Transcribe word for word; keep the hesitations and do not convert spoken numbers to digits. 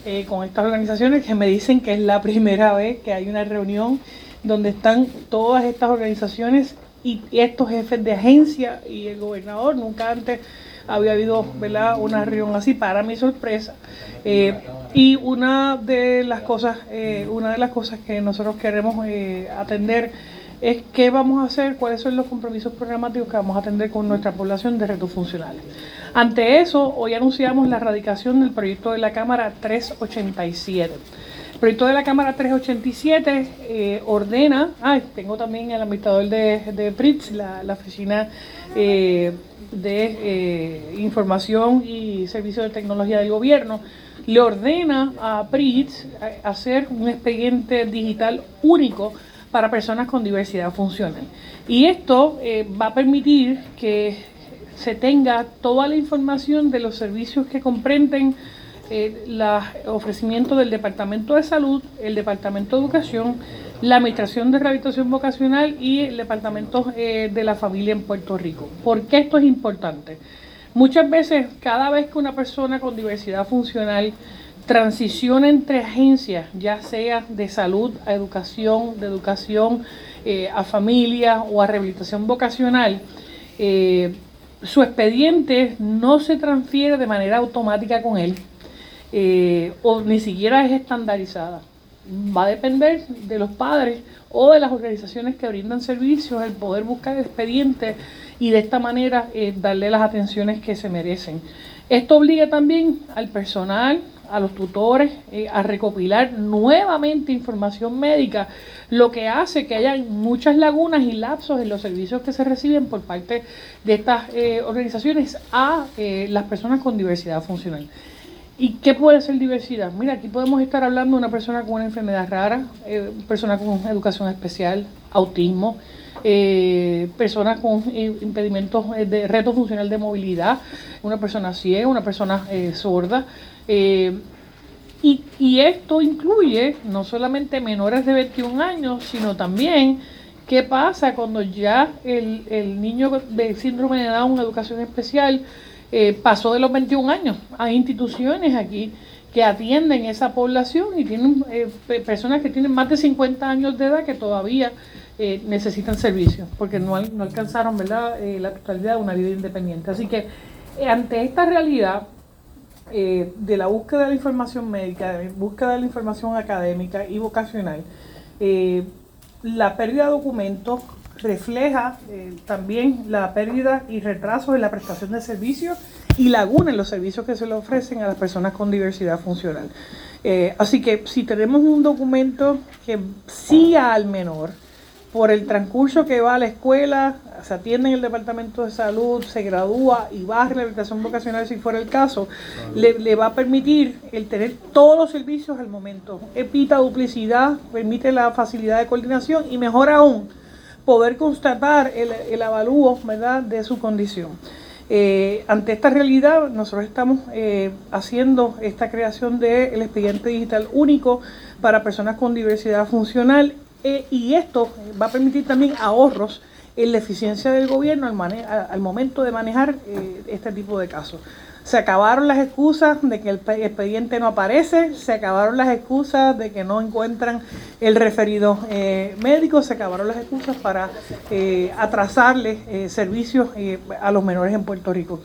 eh, con estas organizaciones que me dicen que es la primera vez que hay una reunión donde están todas estas organizaciones y estos jefes de agencia y el gobernador. Nunca antes había habido, ¿verdad?, una reunión así, para mi sorpresa. Eh, y una de las cosas, eh, una de las cosas que nosotros queremos eh, atender es qué vamos a hacer, cuáles son los compromisos programáticos que vamos a atender con nuestra población de retos funcionales. Ante eso, hoy anunciamos la radicación del proyecto de la Cámara trescientos ochenta y siete. El proyecto de la Cámara trescientos ochenta y siete eh, ordena, ah, tengo también el administrador de, de P R I T S, la, la oficina eh, de eh, Información y Servicios de Tecnología del Gobierno, le ordena a P R I T S hacer un expediente digital único para personas con diversidad funcional. Y esto eh, va a permitir que se tenga toda la información de los servicios que comprenden eh, los ofrecimientos del Departamento de Salud, el Departamento de Educación, la Administración de Rehabilitación Vocacional y el Departamento eh, de la Familia en Puerto Rico. ¿Por qué esto es importante? Muchas veces, cada vez que una persona con diversidad funcional transiciona entre agencias, ya sea de salud a educación, de educación eh, a familia o a rehabilitación vocacional, eh, su expediente no se transfiere de manera automática con él eh, o ni siquiera es estandarizada. Va a depender de los padres o de las organizaciones que brindan servicios el poder buscar el expediente y de esta manera eh, darle las atenciones que se merecen. Esto obliga también al personal, a los tutores, eh, a recopilar nuevamente información médica, lo que hace que haya muchas lagunas y lapsos en los servicios que se reciben por parte de estas eh, organizaciones a eh, las personas con diversidad funcional. ¿Y qué puede ser diversidad? Mira, aquí podemos estar hablando de una persona con una enfermedad rara, eh, persona con educación especial, autismo, eh, personas con eh, impedimentos eh, de reto funcional de movilidad, una persona ciega, una persona eh, sorda. Eh, y, y esto incluye no solamente menores de veintiún años, sino también qué pasa cuando ya el, el niño de síndrome de Down, educación especial, eh, pasó de los veintiún años. Hay instituciones aquí que atienden esa población y tienen eh, personas que tienen más de cincuenta años de edad que todavía eh, necesitan servicios porque no, no alcanzaron, ¿verdad?, eh, la totalidad de una vida independiente. Así que eh, ante esta realidad eh, de la búsqueda de la información médica, de la búsqueda de la información académica y vocacional, eh, la pérdida de documentos refleja eh, también la pérdida y retraso en la prestación de servicios y laguna en los servicios que se le ofrecen a las personas con diversidad funcional. Eh, así que si tenemos un documento que sí al menor, por el transcurso que va a la escuela, se atiende en el Departamento de Salud, se gradúa y va a rehabilitación vocacional si fuera el caso, le, le va a permitir el tener todos los servicios al momento. Evita duplicidad, permite la facilidad de coordinación y mejor aún, poder constatar el, el avalúo, ¿verdad?, de su condición. Eh, ante esta realidad, nosotros estamos eh, haciendo esta creación del expediente digital único para personas con diversidad funcional eh, y esto va a permitir también ahorros en la eficiencia del gobierno al, mane al momento de manejar eh, este tipo de casos. Se acabaron las excusas de que el expediente no aparece, se acabaron las excusas de que no encuentran el referido eh, médico, se acabaron las excusas para eh, atrasarle eh, servicios eh, a los menores en Puerto Rico.